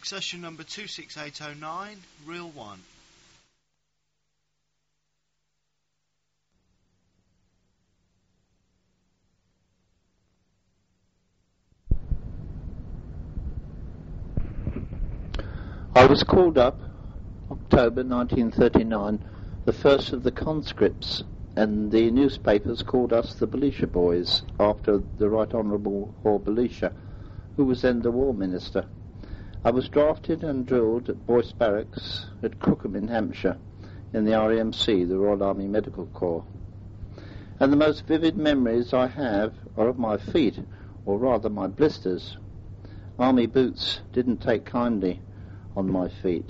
Succession number 26809, reel 1. I was called up, October 1939, the first of the conscripts, and the newspapers called us the Belisha Boys, after the Right Honourable Hore Belisha, who was then the War Minister. I was drafted and drilled at Boyce Barracks at Crookham in Hampshire, in the RAMC, the Royal Army Medical Corps. And the most vivid memories I have are of my feet, or rather my blisters. Army boots didn't take kindly on my feet.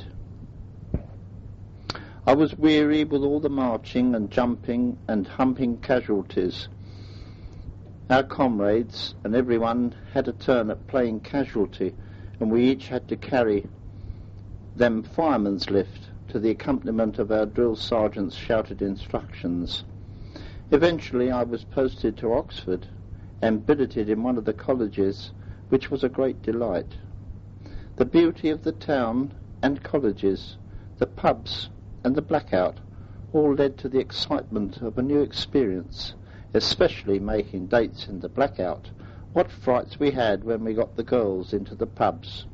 I was weary with all the marching and jumping and humping casualties. Our comrades and everyone had a turn at playing casualty, and we each had to carry them fireman's lift to the accompaniment of our drill sergeant's shouted instructions. Eventually I was posted to Oxford and billeted in one of the colleges, which was a great delight. The beauty of the town and colleges, the pubs and the blackout, all led to the excitement of a new experience, especially making dates in the blackout. What frights we had when we got the girls into the pubs.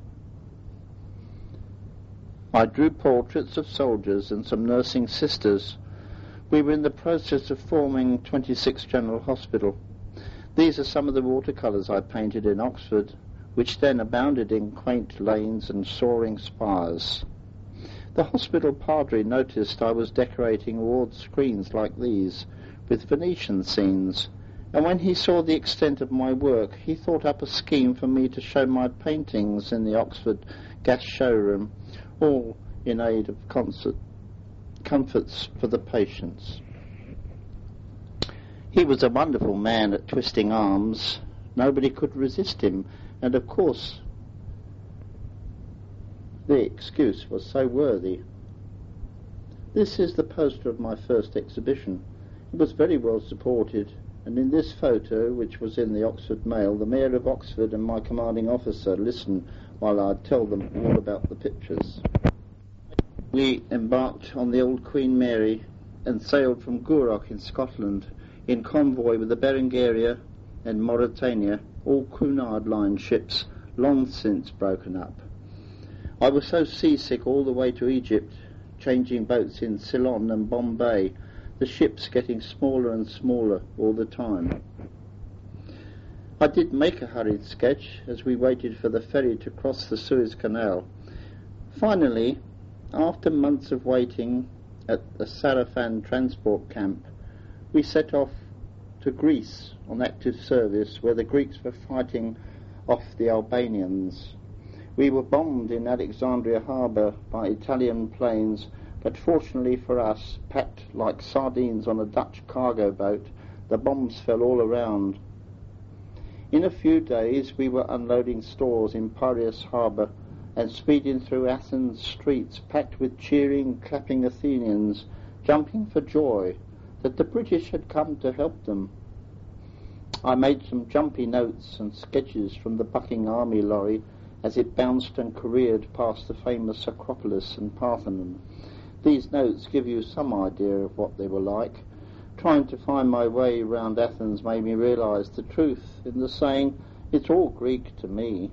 I drew portraits of soldiers and some nursing sisters. We were in the process of forming 26 General Hospital. These are some of the watercolours I painted in Oxford, which then abounded in quaint lanes and soaring spires. The hospital padre noticed I was decorating ward screens like these with Venetian scenes, and when he saw the extent of my work, he thought up a scheme for me to show my paintings in the Oxford gas showroom, all in aid of comforts for the patients. He was a wonderful man at twisting arms. Nobody could resist him, and of course the excuse was so worthy. This is the poster of my first exhibition. It was very well supported, and in this photo, which was in the Oxford Mail, the Mayor of Oxford and my commanding officer listened while I'd tell them all about the pictures. We embarked on the old Queen Mary and sailed from Gourock in Scotland in convoy with the Berengaria and Mauretania, all Cunard Line ships, long since broken up. I was so seasick all the way to Egypt, changing boats in Ceylon and Bombay, the ships getting smaller and smaller all the time. I did make a hurried sketch as we waited for the ferry to cross the Suez Canal. Finally, after months of waiting at the Sarafan transport camp, we set off to Greece on active service, where the Greeks were fighting off the Albanians. We were bombed in Alexandria harbour by Italian planes, but fortunately for us, packed like sardines on a Dutch cargo boat, the bombs fell all around. In a few days we were unloading stores in Piraeus harbour and speeding through Athens streets packed with cheering, clapping Athenians, jumping for joy that the British had come to help them. I made some jumpy notes and sketches from the bucking army lorry as it bounced and careered past the famous Acropolis and Parthenon. These notes give you some idea of what they were like. Trying to find my way round Athens made me realise the truth in the saying, "It's all Greek to me."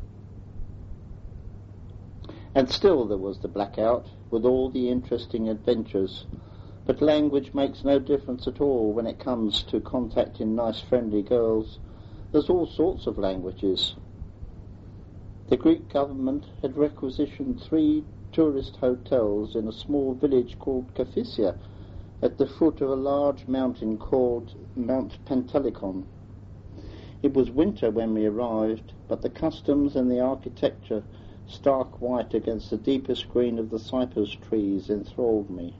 And still there was the blackout, with all the interesting adventures. But language makes no difference at all when it comes to contacting nice friendly girls. There's all sorts of languages. The Greek government had requisitioned 3 tourist hotels in a small village called Kafisia, at the foot of a large mountain called Mount Pentelikon. It was winter when we arrived, but the customs and the architecture, stark white against the deepest green of the cypress trees, enthralled me.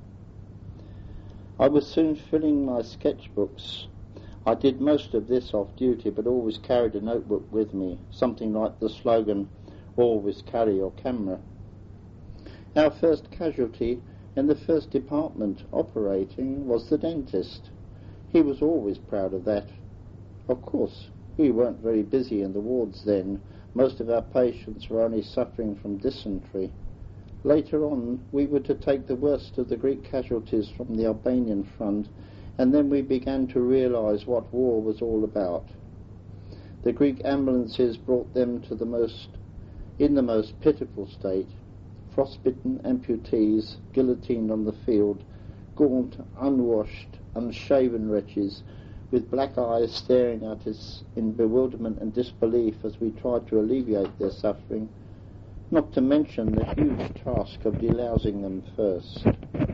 I was soon filling my sketchbooks. I did most of this off duty, but always carried a notebook with me, something like the slogan, "Always carry your camera." Our first casualty in the first department operating was the dentist. He was always proud of that. Of course, we weren't very busy in the wards then, Most of our patients were only suffering from dysentery. Later on, we were to take the worst of the Greek casualties from the Albanian front, and then we began to realise what war was all about. The Greek ambulances brought them to in the most pitiful state, frostbitten amputees, guillotined on the field, gaunt, unwashed, unshaven wretches, with black eyes staring at us in bewilderment and disbelief as we tried to alleviate their suffering, not to mention the huge task of delousing them first.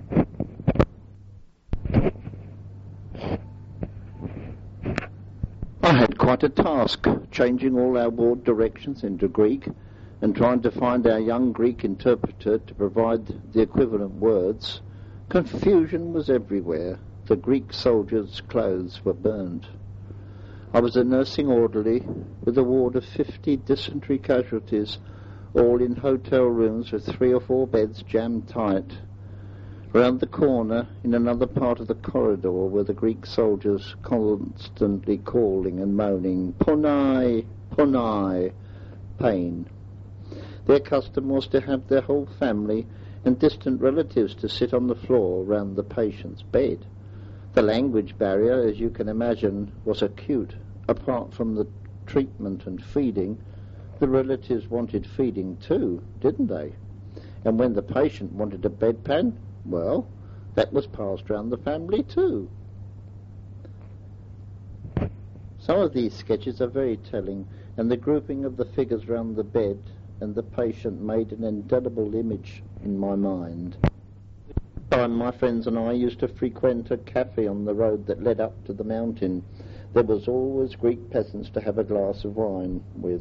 I had quite a task, changing all our ward directions into Greek and trying to find our young Greek interpreter to provide the equivalent words. Confusion was everywhere. The Greek soldiers' clothes were burned. I was a nursing orderly with a ward of 50 dysentery casualties, all in hotel rooms with 3 or 4 beds jammed tight. Round the corner, in another part of the corridor, were the Greek soldiers constantly calling and moaning, "Ponai, Ponai," pain. Their custom was to have their whole family and distant relatives to sit on the floor round the patient's bed. The language barrier, as you can imagine, was acute. Apart from the treatment and feeding, the relatives wanted feeding too, didn't they? And when the patient wanted a bedpan, well, that was passed round the family too. Some of these sketches are very telling, and the grouping of the figures round the bed and the patient made an indelible image in my mind. My friends and I used to frequent a cafe on the road that led up to the mountain. There was always Greek peasants to have a glass of wine with.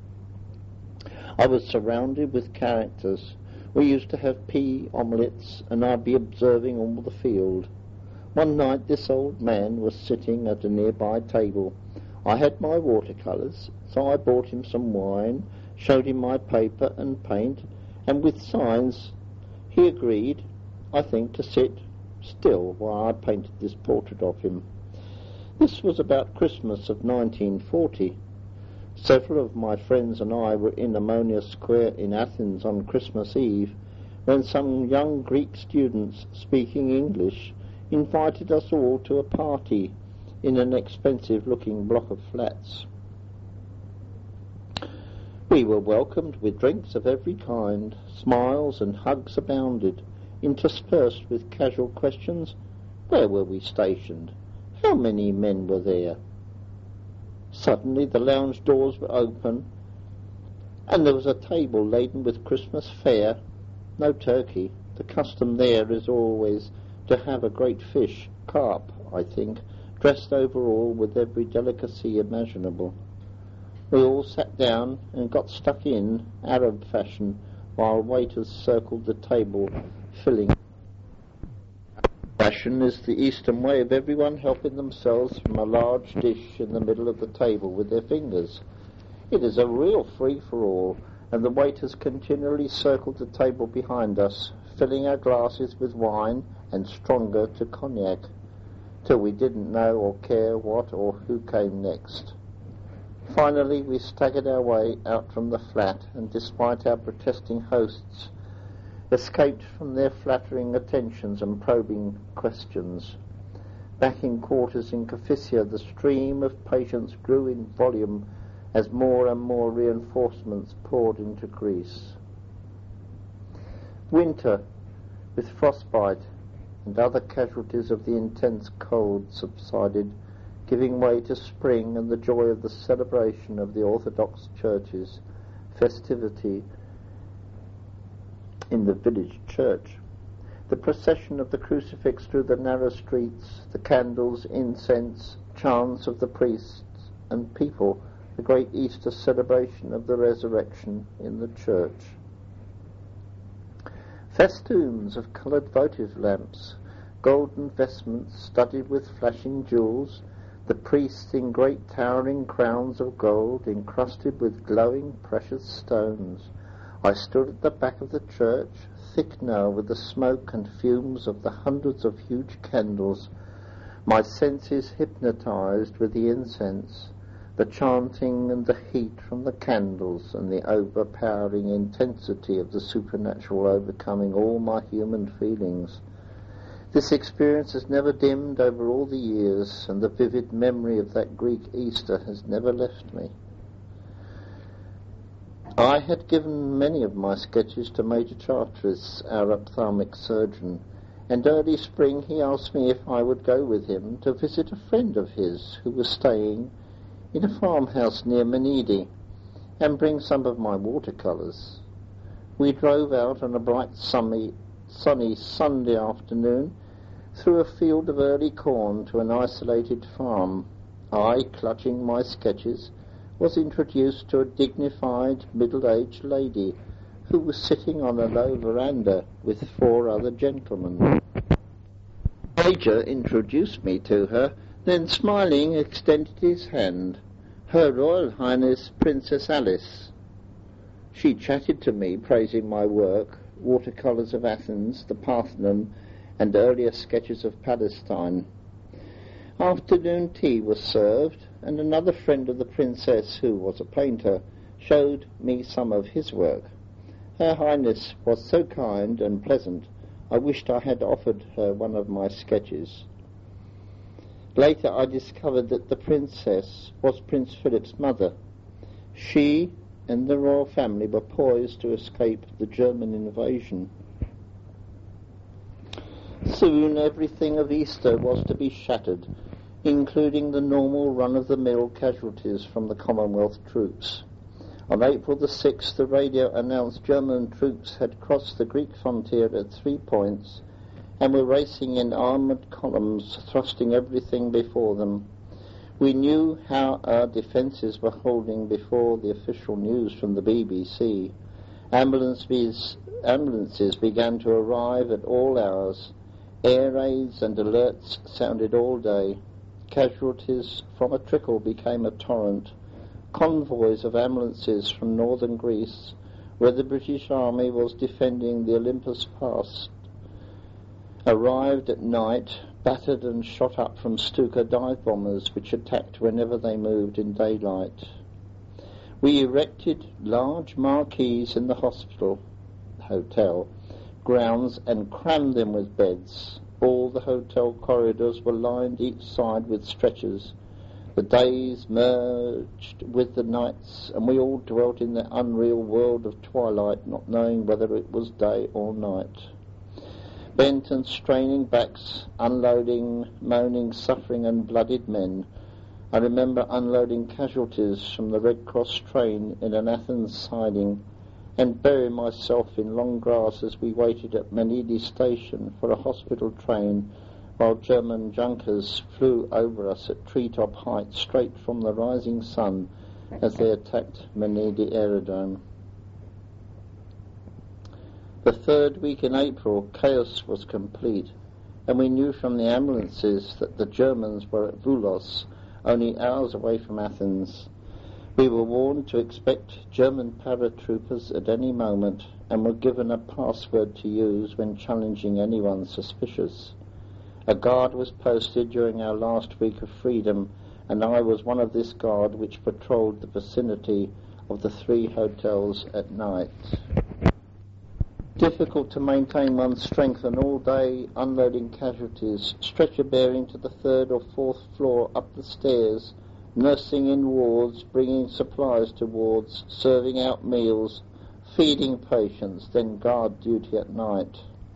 I was surrounded with characters. We used to have pea omelettes, and I'd be observing all the field. One night this old man was sitting at a nearby table. I had my watercolours, so I bought him some wine, showed him my paper and paint, and with signs he agreed, I think, to sit still while I painted this portrait of him. This was about Christmas of 1940. Several of my friends and I were in Ammonia Square in Athens on Christmas Eve when some young Greek students speaking English invited us all to a party in an expensive-looking block of flats. We were welcomed with drinks of every kind, smiles and hugs abounded, interspersed with casual questions. Where were we stationed? How many men were there? Suddenly the lounge doors were open, and there was a table laden with Christmas fare. No turkey. The custom there is always to have a great fish, carp, I think, dressed over all with every delicacy imaginable. We all sat down and got stuck in, Arab fashion, while waiters circled the table, filling. Fashion is the Eastern way of everyone helping themselves from a large dish in the middle of the table with their fingers. It is a real free-for-all, and the waiters continually circled the table behind us, filling our glasses with wine and stronger to cognac, till we didn't know or care what or who came next. Finally, we staggered our way out from the flat, and despite our protesting hosts, escaped from their flattering attentions and probing questions. Back in quarters in Kifissia, the stream of patients grew in volume as more and more reinforcements poured into Greece. Winter, with frostbite and other casualties of the intense cold, subsided, giving way to spring and the joy of the celebration of the Orthodox Church's festivity in the village church. The procession of the crucifix through the narrow streets, the candles, incense, chants of the priests and people, the great Easter celebration of the resurrection in the church. Festoons of coloured votive lamps, golden vestments studded with flashing jewels, the priests in great towering crowns of gold encrusted with glowing precious stones. I stood at the back of the church, thick now with the smoke and fumes of the hundreds of huge candles, my senses hypnotized with the incense, the chanting and the heat from the candles and the overpowering intensity of the supernatural overcoming all my human feelings. This experience has never dimmed over all the years, and the vivid memory of that Greek Easter has never left me. I had given many of my sketches to Major Charteris, our ophthalmic surgeon, and early spring he asked me if I would go with him to visit a friend of his who was staying in a farmhouse near Menidi, and bring some of my watercolours. We drove out on a bright sunny Sunday afternoon through a field of early corn to an isolated farm. I, clutching my sketches, was introduced to a dignified middle-aged lady who was sitting on a low veranda with 4 other gentlemen. Major introduced me to her, then smiling extended his hand. Her Royal Highness Princess Alice. She chatted to me, praising my work, watercolours of Athens, the Parthenon, and earlier sketches of Palestine. Afternoon tea was served, and another friend of the Princess, who was a painter, showed me some of his work. Her Highness was so kind and pleasant, I wished I had offered her one of my sketches. Later I discovered that the Princess was Prince Philip's mother. She and the royal family were poised to escape the German invasion. Soon everything of Easter was to be shattered, including the normal run-of-the-mill casualties from the Commonwealth troops. On April the 6th, the radio announced German troops had crossed the Greek frontier at 3 points and were racing in armoured columns, thrusting everything before them. We knew how our defences were holding before the official news from the BBC. Ambulances began to arrive at all hours. Air raids and alerts sounded all day. Casualties from a trickle became a torrent. Convoys of ambulances from northern Greece, where the British Army was defending the Olympus Pass, arrived at night, battered and shot up from Stuka dive bombers, which attacked whenever they moved in daylight. We erected large marquees in the hotel grounds and crammed them with beds. All the hotel corridors were lined each side with stretchers. The days merged with the nights, and we all dwelt in the unreal world of twilight, not knowing whether it was day or night. Bent and straining backs, unloading, moaning, suffering and bloodied men. I remember unloading casualties from the Red Cross train in an Athens siding, and burying myself in long grass as we waited at Menidi station for a hospital train, while German Junkers flew over us at treetop height straight from the rising sun as they attacked Menidi aerodrome. The 3rd week in April, chaos was complete, and we knew from the ambulances that the Germans were at Voulos, only hours away from Athens. We were warned to expect German paratroopers at any moment, and were given a password to use when challenging anyone suspicious. A guard was posted during our last week of freedom, and I was one of this guard which patrolled the vicinity of the 3 hotels at night. Difficult to maintain one's strength and all day unloading casualties, stretcher bearing to the 3rd or 4th floor up the stairs, nursing in wards, bringing supplies to wards, serving out meals, feeding patients, then guard duty at night.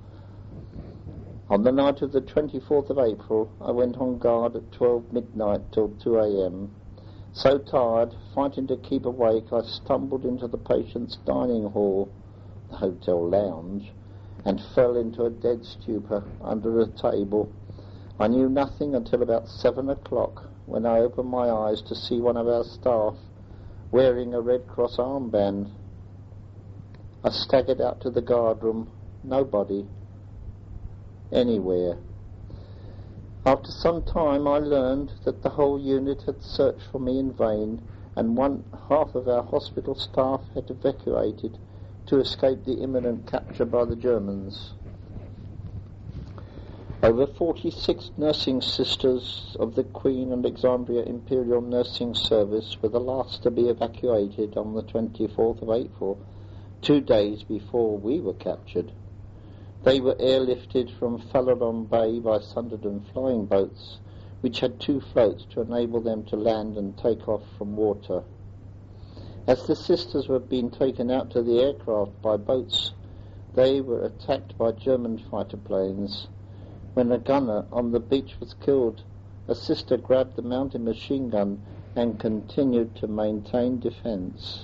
On the night of the 24th of April, I went on guard at 12 midnight till 2 a.m. So tired, fighting to keep awake, I stumbled into the patient's dining hall, the hotel lounge, and fell into a dead stupor under a table. I knew nothing until about 7 o'clock, when I opened my eyes to see one of our staff wearing a Red Cross armband. I staggered out to the guard room. Nobody. Anywhere. After some time I learned that the whole unit had searched for me in vain, and half of our hospital staff had evacuated to escape the imminent capture by the Germans. Over 46 nursing sisters of the Queen Alexandria Imperial Nursing Service were the last to be evacuated on the 24th of April, 2 days before we were captured. They were airlifted from Falaron Bay by Sunderland flying boats, which had 2 floats to enable them to land and take off from water. As the sisters were being taken out to the aircraft by boats, they were attacked by German fighter planes. When a gunner on the beach was killed, a sister grabbed the mounted machine gun and continued to maintain defence.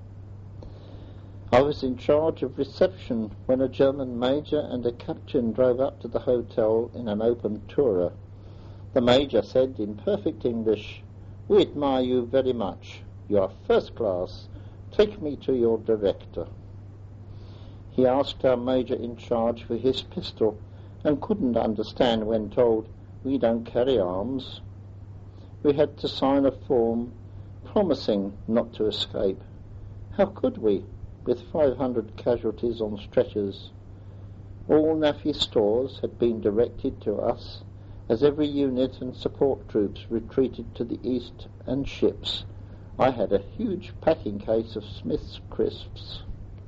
I was in charge of reception when a German major and a captain drove up to the hotel in an open tourer. The major said in perfect English, "We admire you very much. You are first class. Take me to your director." He asked our major in charge for his pistol and couldn't understand when told, "We don't carry arms." We had to sign a form promising not to escape. How could we, with 500 casualties on stretchers? All NAFI stores had been directed to us as every unit and support troops retreated to the east and ships. I had a huge packing case of Smith's crisps.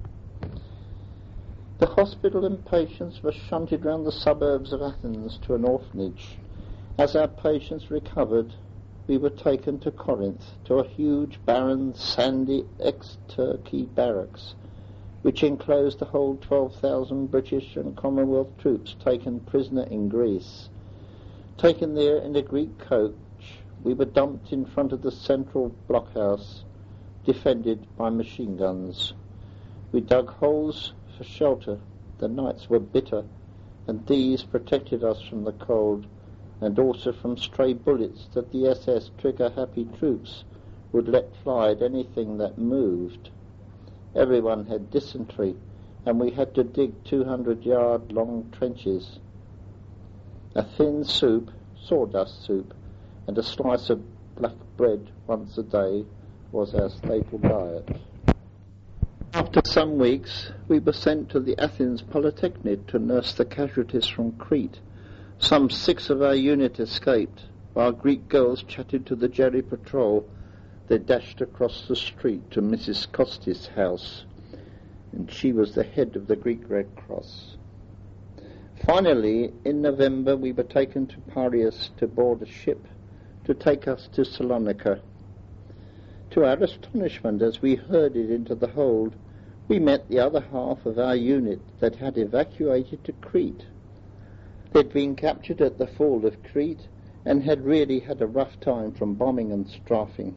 The hospital and patients were shunted round the suburbs of Athens to an orphanage. As our patients recovered, we were taken to Corinth, to a huge, barren, sandy ex-Turkey barracks, which enclosed the whole 12,000 British and Commonwealth troops taken prisoner in Greece. Taken there in a Greek coach, we were dumped in front of the central blockhouse, defended by machine guns. We dug holes for shelter. The nights were bitter, and these protected us from the cold, and also from stray bullets that the SS trigger-happy troops would let fly at anything that moved. Everyone had dysentery, and we had to dig 200-yard-long trenches. A thin soup, sawdust soup, and a slice of black bread once a day was our staple diet. After some weeks, we were sent to the Athens Polytechnic to nurse the casualties from Crete. Some 6 of our unit escaped. While Greek girls chatted to the Jerry patrol, they dashed across the street to Mrs. Costis' house, and she was the head of the Greek Red Cross. Finally, in November, we were taken to Piraeus to board a ship to take us to Salonika. To our astonishment, as we herded into the hold, we met the other half of our unit that had evacuated to Crete. They'd been captured at the fall of Crete and had really had a rough time from bombing and strafing.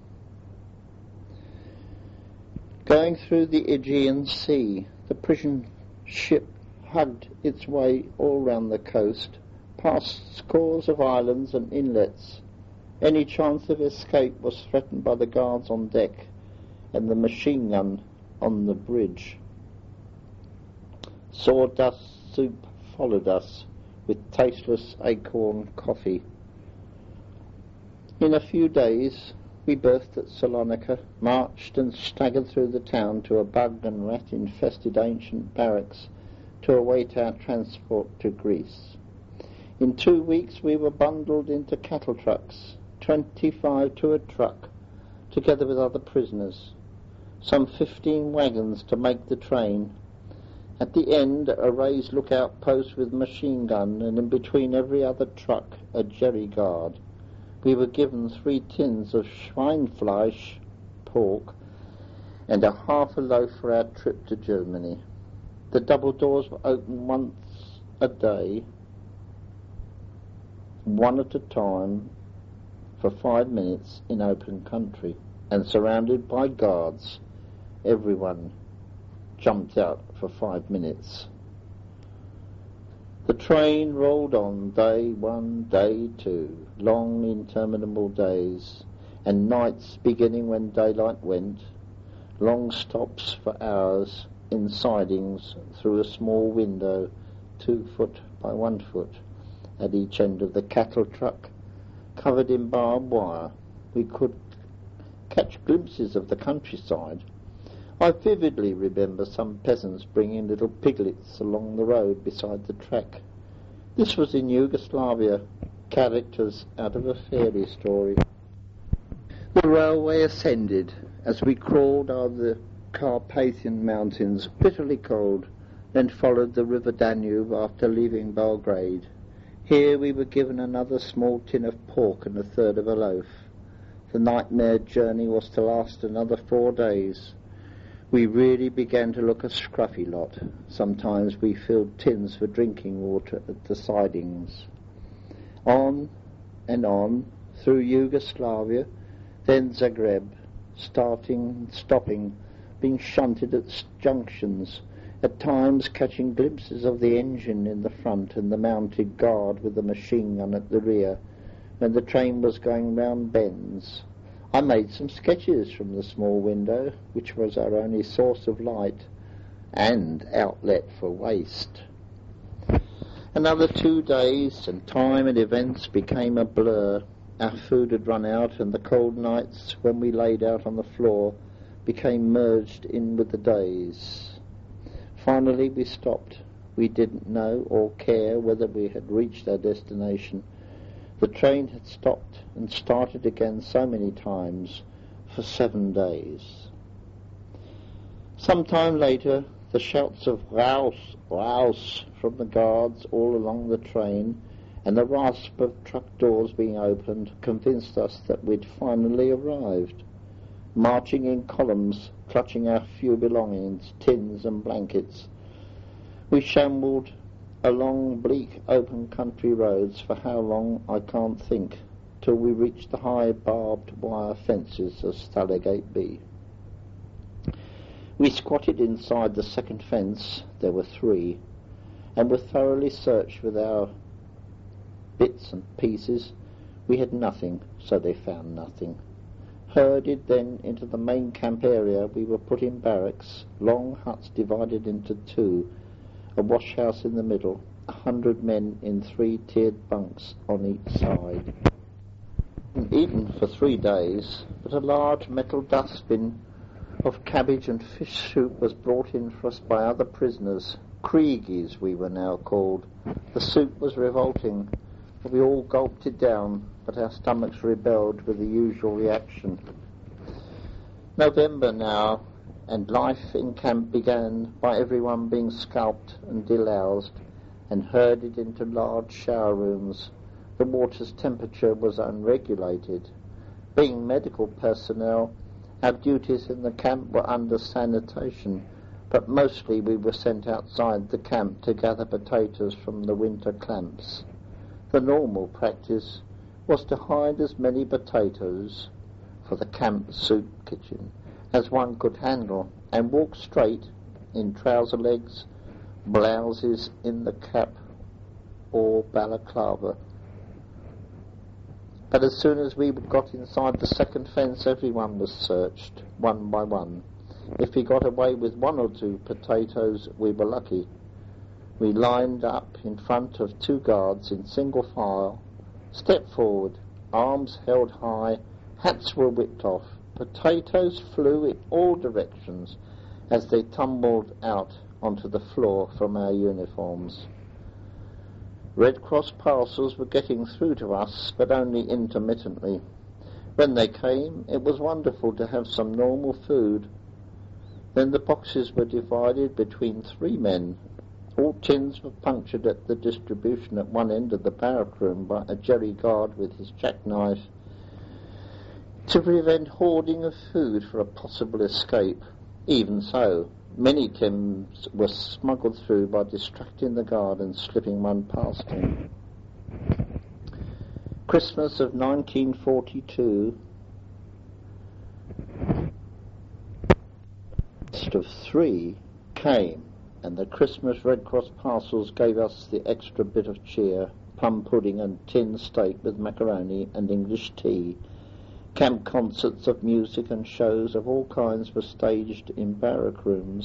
Going through the Aegean Sea, the prison ship hugged its way all round the coast, past scores of islands and inlets. Any chance of escape was threatened by the guards on deck and the machine gun on the bridge. Sawdust soup followed us with tasteless acorn coffee. In a few days we berthed at Salonika, marched and staggered through the town to a bug and rat-infested ancient barracks to await our transport to Greece. In 2 weeks we were bundled into cattle trucks, 25 to a truck, together with other prisoners, some 15 wagons to make the train. At the end, a raised lookout post with machine gun, and in between every other truck, a jerry guard. We were given 3 tins of Schweinfleisch, pork, and a half a loaf for our trip to Germany. The double doors were open once a day, one at a time, for 5 minutes in open country, and surrounded by guards. Everyone jumped out for 5 minutes. The train rolled on, day 1, day 2, long interminable days, and nights beginning when daylight went, long stops for hours in sidings through a small window 2 foot by 1 foot at each end of the cattle truck, covered in barbed wire. We could catch glimpses of the countryside. I vividly remember some peasants bringing little piglets along the road beside the track. This was in Yugoslavia, characters out of a fairy story. The railway ascended as we crawled over the Carpathian Mountains, bitterly cold, then followed the river Danube after leaving Belgrade. Here we were given another small tin of pork and a third of a loaf. The nightmare journey was to last another 4 days. We really began to look a scruffy lot. Sometimes we filled tins for drinking water at the sidings. On and on, through Yugoslavia, then Zagreb, starting, stopping, being shunted at junctions, at times catching glimpses of the engine in the front and the mounted guard with the machine gun at the rear, when the train was going round bends. I made some sketches from the small window, which was our only source of light and outlet for waste. Another 2 days, and time and events became a blur. Our food had run out, and the cold nights, when we laid out on the floor, became merged in with the days. Finally we stopped. We didn't know or care whether we had reached our destination. The train had stopped and started again so many times for 7 days. Some time later, the shouts of "Raus, raus" from the guards all along the train and the rasp of truck doors being opened convinced us that we'd finally arrived. Marching in columns, clutching our few belongings, tins and blankets, we shambled along bleak open country roads for how long I can't think, till we reached the high barbed wire fences of Stallagate B. We squatted inside the second fence, there were 3, and were thoroughly searched with our bits and pieces. We had nothing, so they found nothing. Herded then into the main camp area, we were put in barracks, long huts divided into 2, a wash house in the middle, 100 men in 3-tiered bunks on each side. Eaten for 3 days, but a large metal dustbin of cabbage and fish soup was brought in for us by other prisoners. Kriegies we were now called. The soup was revolting. We all gulped it down, but our stomachs rebelled with the usual reaction. November now, and life in camp began by everyone being scalped and deloused and herded into large shower rooms. The water's temperature was unregulated. Being medical personnel, our duties in the camp were under sanitation, but mostly we were sent outside the camp to gather potatoes from the winter clamps. The normal practice was to hide as many potatoes for the camp soup kitchen as one could handle, and walk straight in trouser legs, blouses in the cap or balaclava. But as soon as we got inside the second fence, everyone was searched, one by one. If we got away with 1 or 2 potatoes, we were lucky. We lined up in front of 2 guards in single file, stepped forward, arms held high, hats were whipped off. Potatoes flew in all directions as they tumbled out onto the floor from our uniforms. Red Cross parcels were getting through to us, but only intermittently. When they came, it was wonderful to have some normal food. Then the boxes were divided between 3 men. All tins were punctured at the distribution at one end of the barrack room by a jerry guard with his jackknife, to prevent hoarding of food for a possible escape. Even so, many tins were smuggled through by distracting the guard and slipping one past him. Christmas of 1942, list of 3 came, and the Christmas Red Cross parcels gave us the extra bit of cheer, plum pudding and tin steak with macaroni and English tea. Camp concerts of music and shows of all kinds were staged in barrack rooms.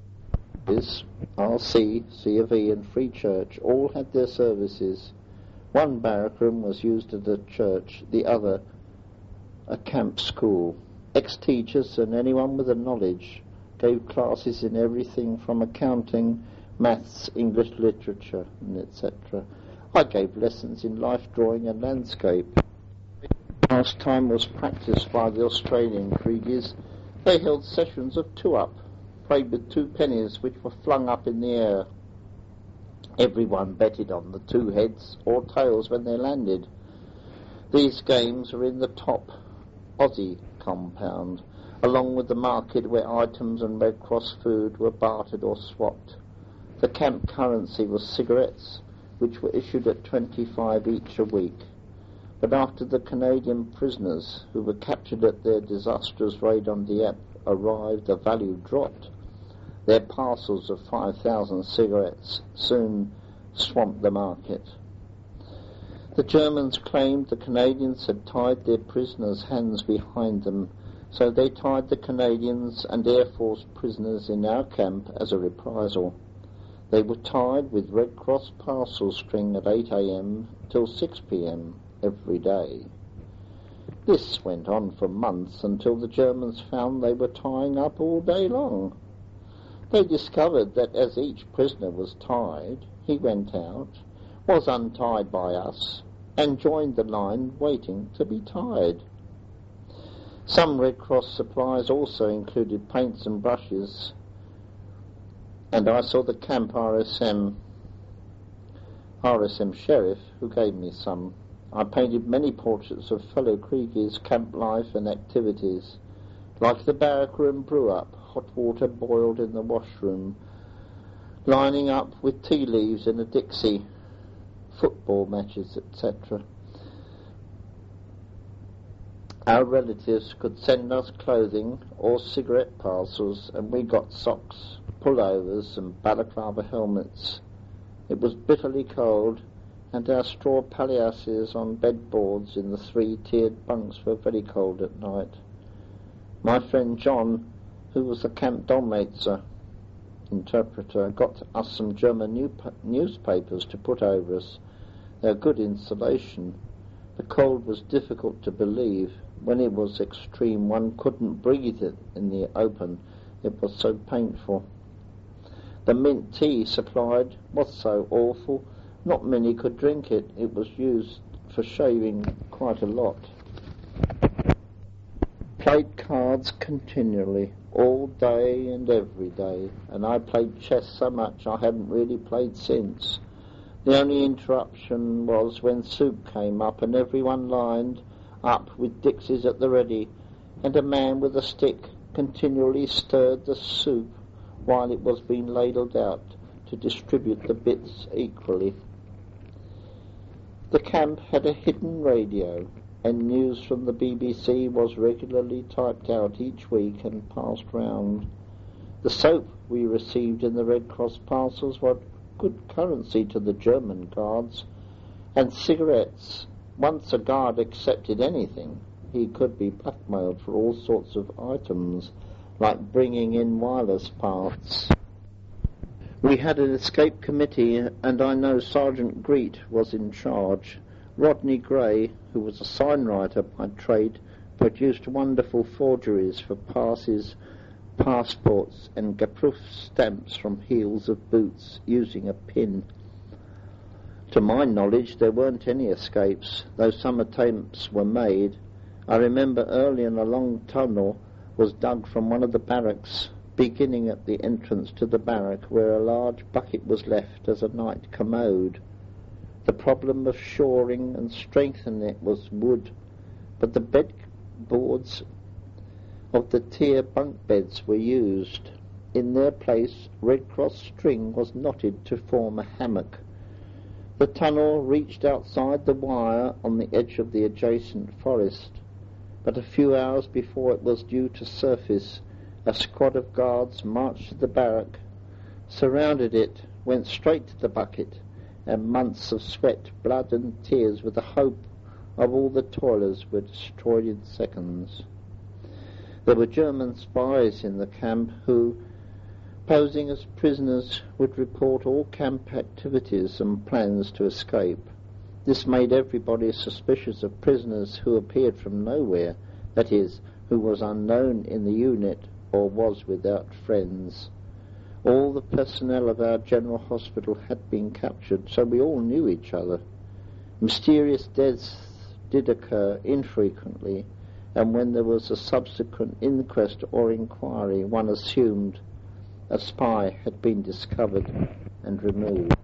RC, C of E and Free Church all had their services. One barrack room was used as a church, the other a camp school. Ex-teachers and anyone with a knowledge gave classes in everything from accounting, maths, English literature, and etc. I gave lessons in life drawing and landscape. Pastime was practised by the Australian Kriegies. They held sessions of two-up, played with 2 pennies which were flung up in the air. Everyone betted on the 2 heads or tails when they landed. These games were in the top Aussie compound, along with the market where items and Red Cross food were bartered or swapped. The camp currency was cigarettes, which were issued at 25 each a week. But after the Canadian prisoners who were captured at their disastrous raid on Dieppe arrived, the value dropped. Their parcels of 5,000 cigarettes soon swamped the market. The Germans claimed the Canadians had tied their prisoners' hands behind them, so they tied the Canadians and Air Force prisoners in our camp as a reprisal. They were tied with Red Cross parcel string at 8 a.m. till 6 p.m. every day. This went on for months until the Germans found they were tying up all day long. They discovered that as each prisoner was tied, he went out, was untied by us, and joined the line waiting to be tied. Some Red Cross supplies also included paints and brushes, and I saw the camp RSM sheriff who gave me some. I painted many portraits of fellow Kriegies' camp life and activities, like the barrack room brew-up, hot water boiled in the washroom, lining up with tea leaves in a Dixie, football matches, etc. Our relatives could send us clothing or cigarette parcels, and we got socks, pullovers and balaclava helmets. It was bitterly cold, and our straw palliasses on bedboards in the 3-tiered bunks were very cold at night. My friend John, who was the camp Dolmetzer interpreter, got us some German newspapers to put over us. They were good insulation. The cold was difficult to believe. When it was extreme, one couldn't breathe it in the open. It was so painful. The mint tea supplied was so awful, not many could drink it. It was used for shaving quite a lot. Played cards continually, all day and every day, and I played chess so much I hadn't really played since. The only interruption was when soup came up, and everyone lined up with dixies at the ready, and a man with a stick continually stirred the soup while it was being ladled out to distribute the bits equally. The camp had a hidden radio, and news from the BBC was regularly typed out each week and passed round. The soap we received in the Red Cross parcels was good currency to the German guards, and cigarettes. Once a guard accepted anything, he could be blackmailed for all sorts of items, like bringing in wireless parts. We had an escape committee, and I know Sergeant Greet was in charge. Rodney Gray, who was a signwriter by trade, produced wonderful forgeries for passes, passports and Gaproof stamps from heels of boots using a pin. To my knowledge, there weren't any escapes, though some attempts were made. I remember early in a long tunnel was dug from one of the barracks, beginning at the entrance to the barrack, where a large bucket was left as a night commode. The problem of shoring and strengthening it was wood, but the bedboards of the tier bunk beds were used. In their place, Red Cross string was knotted to form a hammock. The tunnel reached outside the wire on the edge of the adjacent forest, but a few hours before it was due to surface, a squad of guards marched to the barrack, surrounded it, went straight to the bucket, and months of sweat, blood and tears with the hope of all the toilers were destroyed in seconds. There were German spies in the camp who, posing as prisoners, would report all camp activities and plans to escape. This made everybody suspicious of prisoners who appeared from nowhere, that is, who was unknown in the unit or was without friends. All the personnel of our general hospital had been captured, so we all knew each other. Mysterious deaths did occur infrequently, and when there was a subsequent inquest or inquiry, one assumed a spy had been discovered and removed.